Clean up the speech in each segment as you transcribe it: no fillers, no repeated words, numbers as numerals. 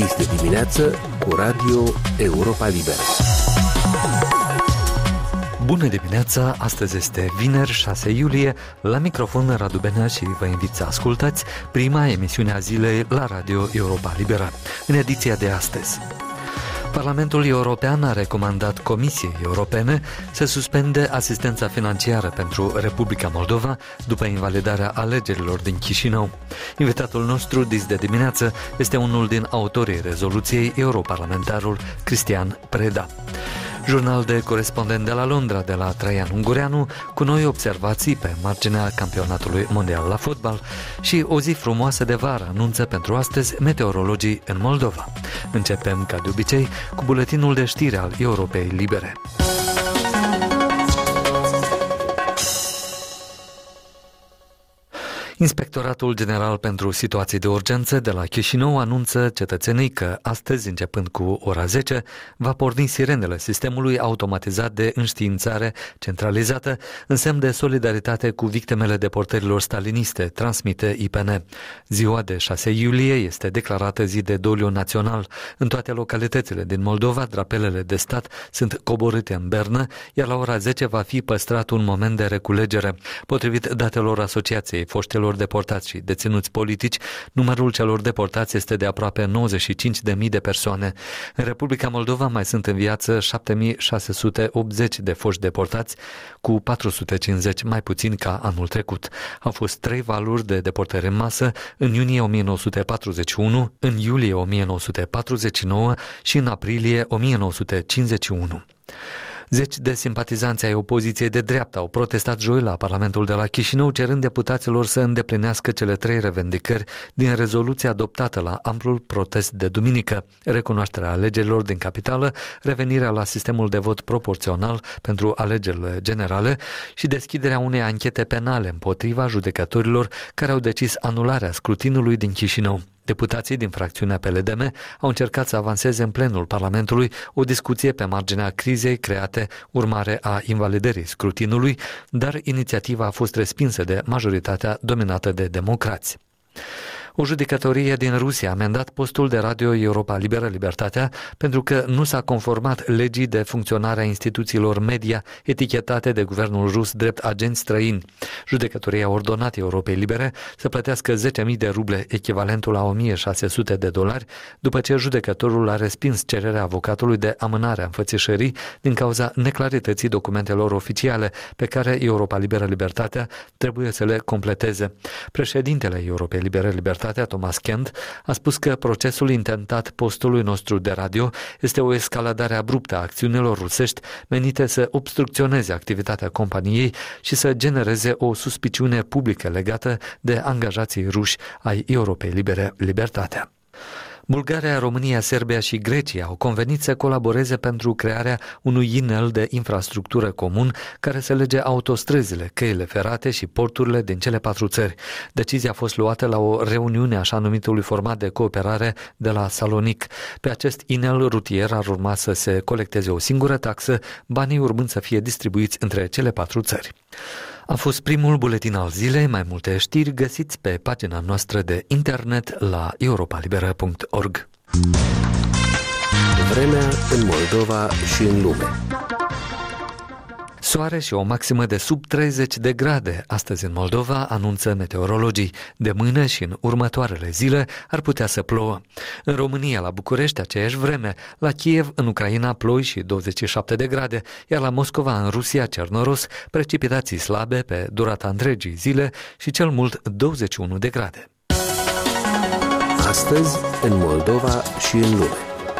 Dis de dimineață cu Radio Europa Liberă. Bună dimineața! Astăzi este vineri, 6 iulie. La microfon Radu Benea și vă invit să ascultați prima emisiune a zilei la Radio Europa Liberă. În ediția de astăzi, Parlamentul European a recomandat Comisiei Europene să suspende asistența financiară pentru Republica Moldova după invalidarea alegerilor din Chișinău. Invitatul nostru dis de dimineață este unul din autorii rezoluției, europarlamentarul Cristian Preda. Jurnal de corespondent de la Londra, de la Traian Ungureanu, cu noi observații pe marginea campionatului mondial la fotbal și o zi frumoasă de vară anunță pentru astăzi meteorologii în Moldova. Începem, ca de obicei, cu buletinul de știri al Europei Libere. Inspectoratul General pentru Situații de Urgență de la Chișinău anunță cetățenii că astăzi, începând cu ora 10, va porni sirenele sistemului automatizat de înștiințare centralizată în semn de solidaritate cu victimele deportărilor staliniste, transmite IPN. Ziua de 6 iulie este declarată zi de doliu național. În toate localitățile din Moldova, drapelele de stat sunt coborâte în bernă, iar la ora 10 va fi păstrat un moment de reculegere. Potrivit datelor Asociației Foștilor deportați și deținuți politici, numărul celor deportați este de aproape 95.000 de persoane. În Republica Moldova mai sunt în viață 7.680 de foști deportați, cu 450 mai puțin ca anul trecut. Au fost 3 valuri de deportări în masă în iunie 1941, în iulie 1949 și în aprilie 1951. Zeci de simpatizanți ai opoziției de dreapta au protestat joi la Parlamentul de la Chișinău, cerând deputaților să îndeplinească cele 3 revendicări din rezoluția adoptată la amplul protest de duminică: recunoașterea alegerilor din capitală, revenirea la sistemul de vot proporțional pentru alegerile generale și deschiderea unei anchete penale împotriva judecătorilor care au decis anularea scrutinului din Chișinău. Deputații din fracțiunea PLDM au încercat să avanseze în plenul Parlamentului o discuție pe marginea crizei create urmare a invalidării scrutinului, dar inițiativa a fost respinsă de majoritatea dominată de democrați. O judecătorie din Rusia a amendat postul de Radio Europa Liberă Libertatea pentru că nu s-a conformat legii de funcționare a instituțiilor media etichetate de guvernul rus drept agenți străini. Judecătoria a ordonat Europei Libere să plătească 10.000 de ruble, echivalentul la $1.600, după ce judecătorul a respins cererea avocatului de amânare a înfățișării din cauza neclarității documentelor oficiale pe care Europa Liberă Libertatea trebuie să le completeze. Președintele Europei Libere Libertatea, Thomas Kent, a spus că procesul intentat postului nostru de radio este o escaladare abruptă a acțiunilor rusești menite să obstrucționeze activitatea companiei și să genereze o suspiciune publică legată de angajații ruși ai Europei Libere Libertatea. Bulgaria, România, Serbia și Grecia au convenit să colaboreze pentru crearea unui inel de infrastructură comun care să lege autostrăzile, căile ferate și porturile din cele 4 țări. Decizia a fost luată la o reuniune așa numitului format de cooperare de la Salonic. Pe acest inel rutier ar urma să se colecteze o singură taxă, banii urmând să fie distribuiți între cele 4 țări. A fost primul buletin al zilei. Mai multe știri găsiți pe pagina noastră de internet la europalibera.org. Vremea în Moldova și în lume. Soare și o maximă de sub 30 de grade astăzi în Moldova, anunță meteorologii. De mâine și în următoarele zile ar putea să plouă. În România, la București, aceeași vreme. La Kiev, în Ucraina, ploi și 27 de grade, iar la Moscova, în Rusia, Cernoros, precipitații slabe pe durata întregii zile și cel mult 21 de grade. Astăzi, în Moldova și în lume.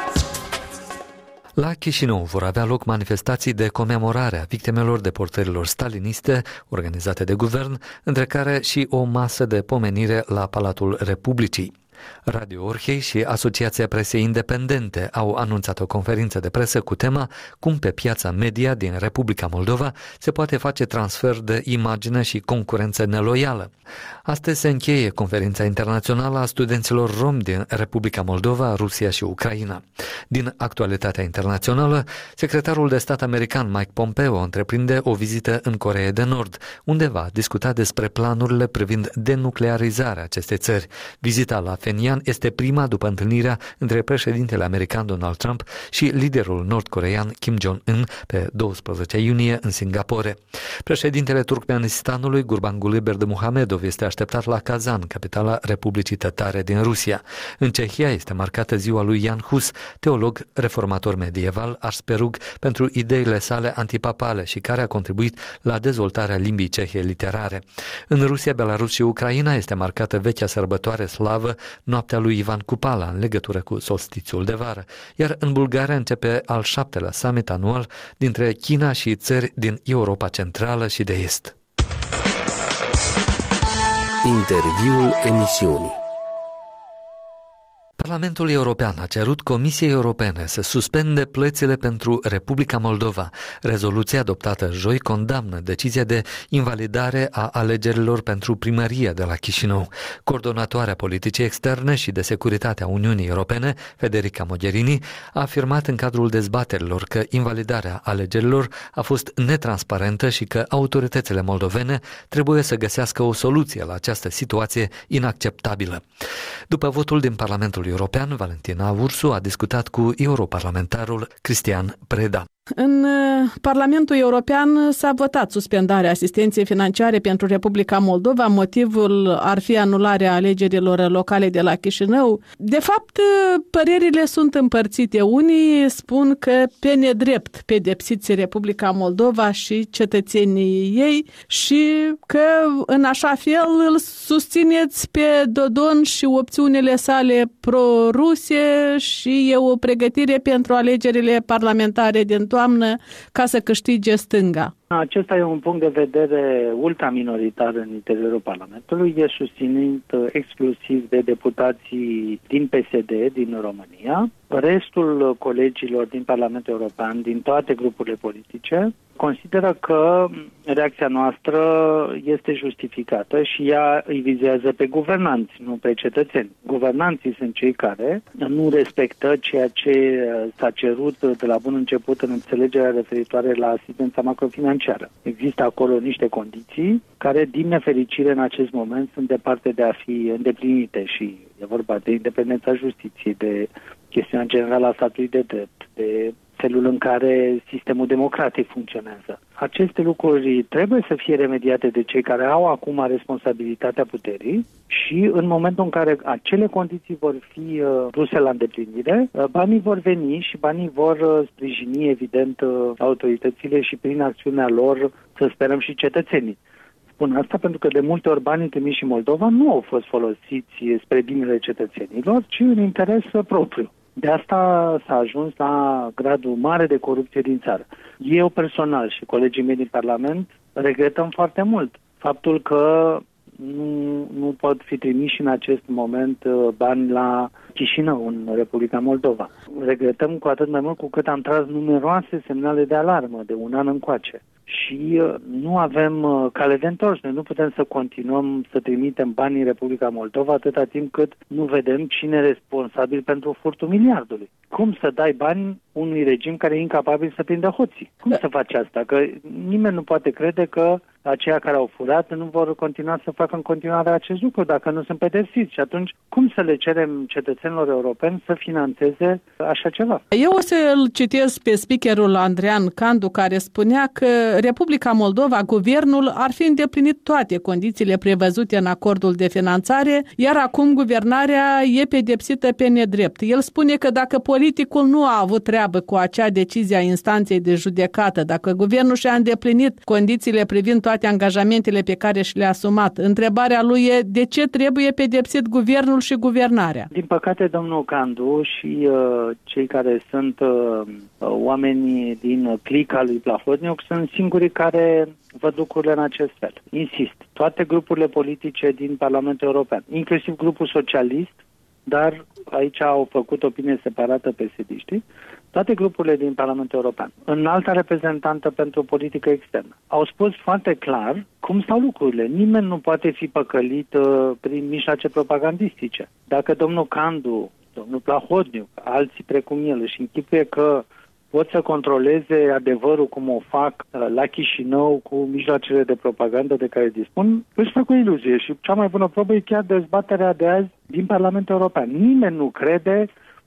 La Chișinău vor avea loc manifestații de comemorare a victimelor deportărilor staliniste organizate de guvern, între care și o masă de pomenire la Palatul Republicii. Radio Orhei și Asociația Presei Independente au anunțat o conferință de presă cu tema Cum pe piața media din Republica Moldova se poate face transfer de imagine și concurență neloială. Astăzi se încheie conferința internațională a studenților romi din Republica Moldova, Rusia și Ucraina. Din actualitatea internațională, secretarul de stat american Mike Pompeo întreprinde o vizită în Coreea de Nord, unde va discuta despre planurile privind denuclearizarea acestei țări. Vizita la Pyeongyan este prima după întâlnirea între președintele american Donald Trump și liderul nord-coreean Kim Jong-un pe 12 iunie în Singapore. Președintele Turkmenistanului Gurbanguly Berdimuhamedov este așteptat la Kazan, capitala Republicii Tătare din Rusia. În Cehia este marcată ziua lui Jan Hus, teolog reformator medieval, arsperug pentru ideile sale antipapale și care a contribuit la dezvoltarea limbii cehe literare. În Rusia, Belarus și Ucraina este marcată vechea sărbătoare slavă, noaptea lui Ivan Cupala, în legătură cu solstițiul de vară, iar în Bulgaria începe al 7-lea summit anual dintre China și țări din Europa Centrală și de Est. Interviul emisiunii. Parlamentul European a cerut Comisiei Europene să suspende plățile pentru Republica Moldova. Rezoluția adoptată joi condamnă decizia de invalidare a alegerilor pentru primărie de la Chișinău. Coordonatoarea politicii externe și de securitate a Uniunii Europene, Federica Mogherini, a afirmat în cadrul dezbaterilor că invalidarea alegerilor a fost netransparentă și că autoritățile moldovene trebuie să găsească o soluție la această situație inacceptabilă. După votul din Parlamentul European, Valentina Ursu a discutat cu europarlamentarul Cristian Preda. În Parlamentul European s-a votat suspendarea asistenței financiare pentru Republica Moldova. Motivul ar fi anularea alegerilor locale de la Chișinău. De fapt, părerile sunt împărțite. Unii spun că pe nedrept pedepsiți Republica Moldova și cetățenii ei și că în așa fel îl susțineți pe Dodon și opțiunile sale pro-Rusie și e o pregătire pentru alegerile parlamentare din toamnă ca să câștige stânga. Acesta e un punct de vedere ultraminoritar în interiorul Parlamentului. E susținut exclusiv de deputații din PSD din România. Restul colegilor din Parlamentul European, din toate grupurile politice, consideră că reacția noastră este justificată și ea îi vizează pe guvernanți, nu pe cetățeni. Guvernanții sunt cei care nu respectă ceea ce s-a cerut de la bun început în înțelegerea referitoare la asistența macrofinanciară. Există acolo niște condiții care, din nefericire, în acest moment sunt departe de a fi îndeplinite și e vorba de independența justiției, de chestiunea generală a statului de drept, de felul în care sistemul democratic funcționează. Aceste lucruri trebuie să fie remediate de cei care au acum responsabilitatea puterii și în momentul în care acele condiții vor fi puse la îndeplinire, banii vor veni și banii vor sprijini, evident, autoritățile și prin acțiunea lor, să sperăm, și cetățenii. Spun asta pentru că de multe ori banii trimiși în Moldova nu au fost folosiți spre binele cetățenilor, ci în interes propriu. De asta s-a ajuns la gradul mare de corupție din țară. Eu personal și colegii mei din Parlament regretăm foarte mult faptul că nu pot fi trimiși în acest moment bani la Chișinău, în Republica Moldova. Regretăm cu atât mai mult cu cât am tras numeroase semnale de alarmă de un an încoace. Și nu avem cale de întors. Noi nu putem să continuăm să trimitem bani în Republica Moldova atâta timp cât nu vedem cine e responsabil pentru furtul miliardului. Cum să dai bani unui regim care e incapabil să prindă hoții? Cum să faci asta? Că nimeni nu poate crede că aceia care au furat nu vor continua să facă în continuare acest lucru dacă nu sunt pedepsiți. Și atunci, cum să le cerem cetățenilor europeni să finanțeze așa ceva? Eu o să-l citez pe speakerul Andrean Candu, care spunea că Republica Moldova, guvernul, ar fi îndeplinit toate condițiile prevăzute în acordul de finanțare, iar acum guvernarea e pedepsită pe nedrept. El spune că dacă politicul nu a avut treabă cu acea decizie a instanței de judecată, dacă guvernul și-a îndeplinit condițiile privind toate angajamentele pe care și le-a asumat, întrebarea lui e de ce trebuie pedepsit guvernul și guvernarea? Din păcate, domnul Candu și cei care sunt oamenii din clica lui Plahotniuc sunt singurii care văd lucrurile în acest fel. Insist, toate grupurile politice din Parlamentul European, inclusiv grupul socialist, dar aici au făcut opinie separată PSD-știi, toate grupurile din Parlamentul European, înalta reprezentantă pentru politică externă, au spus foarte clar cum stau lucrurile. Nimeni nu poate fi păcălit prin mijloace propagandistice. Dacă domnul Candu, domnul Plahotniuc, alții precum el își închipuie că pot să controleze adevărul cum o fac la Chișinău cu mijloacele de propagandă de care dispun, își fac o iluzie și cea mai bună probă e chiar dezbaterea de azi din Parlamentul European. Nimeni nu crede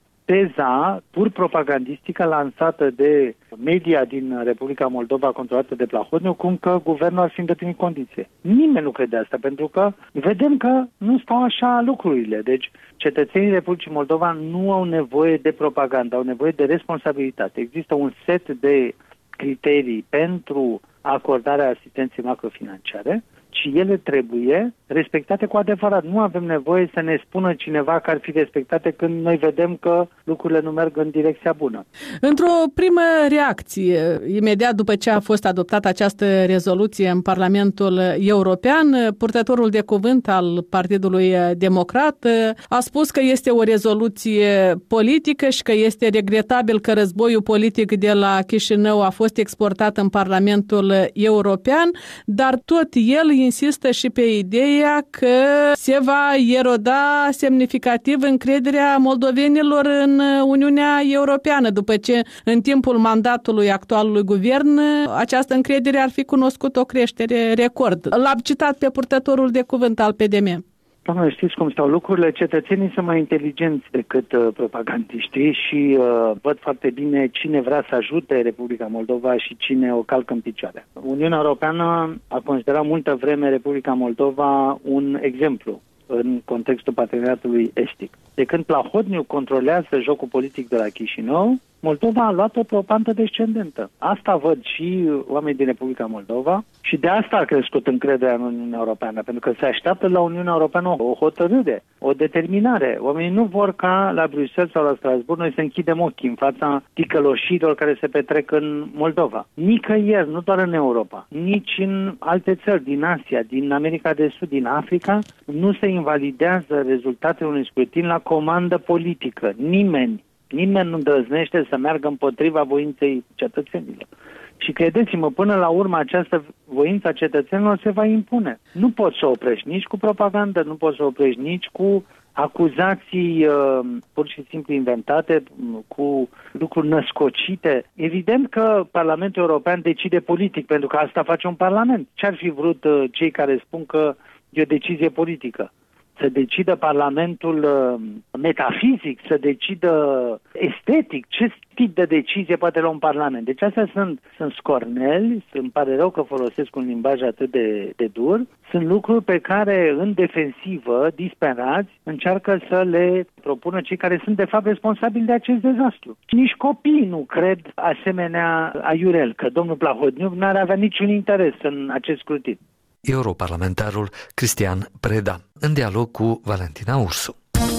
teza pur propagandistică lansată de media din Republica Moldova controlată de Plahotniuc, cum că guvernul ar fi îndeplinit condiție. Nimeni nu crede asta, pentru că vedem că nu stau așa lucrurile. Deci cetățenii Republicii Moldova nu au nevoie de propagandă, au nevoie de responsabilitate. Există un set de criterii pentru acordarea asistenței macrofinanciare și ele trebuie respectate cu adevărat. Nu avem nevoie să ne spună cineva că ar fi respectate când noi vedem că lucrurile nu merg în direcția bună. Într-o primă reacție, imediat după ce a fost adoptată această rezoluție în Parlamentul European, purtătorul de cuvânt al Partidului Democrat a spus că este o rezoluție politică și că este regretabil că războiul politic de la Chișinău a fost exportat în Parlamentul European, dar tot el insistă și pe ideea că se va eroda semnificativ încrederea moldovenilor în Uniunea Europeană, după ce în timpul mandatului actualului guvern această încredere ar fi cunoscut o creștere record. L-am citat pe purtătorul de cuvânt al PDM. Doamne, știți cum stau lucrurile? Cetățenii sunt mai inteligenți decât propagandiștii și văd foarte bine cine vrea să ajute Republica Moldova și cine o calcă în picioare. Uniunea Europeană a considerat multă vreme Republica Moldova un exemplu în contextul parteneriatului estic. De când Plahotniuc controlează jocul politic de la Chișinău, Moldova a luat-o pe o pantă descendentă. Asta văd și oamenii din Republica Moldova și de asta a crescut încrederea în Uniunea Europeană, pentru că se așteaptă la Uniunea Europeană o hotărâre, o determinare. Oamenii nu vor ca la Bruxelles sau la Strasbourg noi să închidem ochii în fața ticăloșilor care se petrec în Moldova. Nicăieri, nu doar în Europa, nici în alte țări din Asia, din America de Sud, din Africa, nu se invalidează rezultatele unui scrutin la comandă politică. Nimeni nu îndrăznește să meargă împotriva voinței cetățenilor. Și credeți-mă, până la urmă această voință a cetățenilor se va impune. Nu poți să o oprești nici cu propagandă, nu poți să o oprești nici cu acuzații pur și simplu inventate, cu lucruri născocite. Evident că Parlamentul European decide politic, pentru că asta face un parlament. Ce-ar fi vrut cei care spun că e o decizie politică? Să decidă Parlamentul metafizic, să decidă estetic, ce tip de decizie poate lua un Parlament. Deci astea sunt scorneli, îmi pare rău că folosesc un limbaj atât de dur, sunt lucruri pe care în defensivă, disperați, încearcă să le propună cei care sunt de fapt responsabili de acest dezastru. Nici copiii nu cred asemenea aiurel, că domnul Plahotniuc n-ar avea niciun interes în acest scrutin. Europarlamentarul Cristian Preda, în dialog cu Valentina Ursu.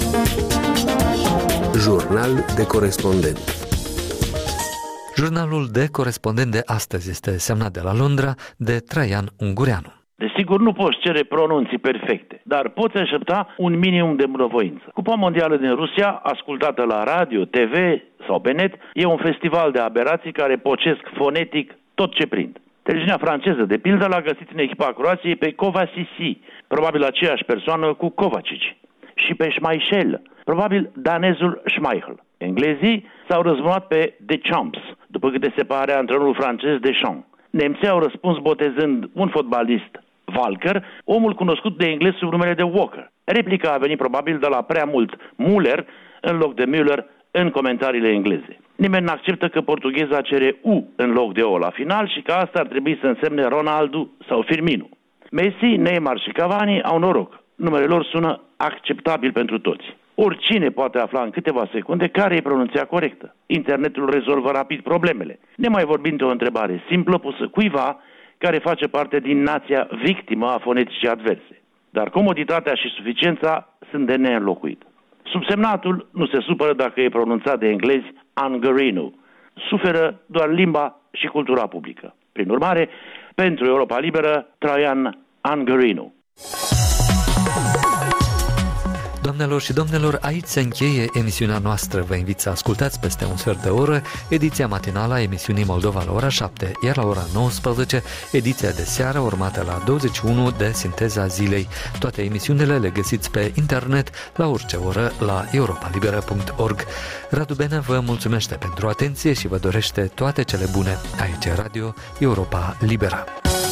Jurnal de corespondent. Jurnalul de corespondent de astăzi este semnat de la Londra de Traian Ungureanu. Desigur, nu poți cere pronunții perfecte, dar poți aștepta un minimum de bunăvoință. Cupa mondială din Rusia, ascultată la radio, TV sau pe net, e un festival de aberații care pocesc fonetic tot ce prind. Televiziunea franceză, de pildă, l-a găsit în echipa Croației pe Kovacic, probabil aceeași persoană cu Kovacic, și pe Schmeichel, probabil danezul Schmeichel. Englezii s-au răzbunat pe Deschamps, după câte se pare antrenorul francez Deschamps. Nemții au răspuns botezând un fotbalist Walker, omul cunoscut de englezi sub numele de Walker. Replica a venit probabil de la prea mult Müller în loc de Müller în comentariile engleze. Nimeni n-acceptă că portugheza cere U în loc de O la final și că asta ar trebui să însemne Ronaldo sau Firmino. Messi, Neymar și Cavani au noroc. Numele lor sună acceptabil pentru toți. Oricine poate afla în câteva secunde care e pronunția corectă. Internetul rezolvă rapid problemele. Ne mai vorbim de o întrebare simplă pusă cuiva care face parte din nația victimă a foneticii adverse. Dar comoditatea și suficiența sunt de neînlocuit. Subsemnatul nu se supără dacă e pronunțat de englezi Ungureanu. Suferă doar limba și cultura publică. Prin urmare, pentru Europa Liberă, Traian Ungureanu. Doamnelor și domnilor, aici se încheie emisiunea noastră. Vă invit să ascultați peste un sfert de oră ediția matinală a emisiunii Moldova la ora 7, iar la ora 19, ediția de seară urmată la 21 de Sinteza Zilei. Toate emisiunile le găsiți pe internet la orice oră la europalibera.org. Radu Benea vă mulțumește pentru atenție și vă dorește toate cele bune. Aici e Radio Europa Libera.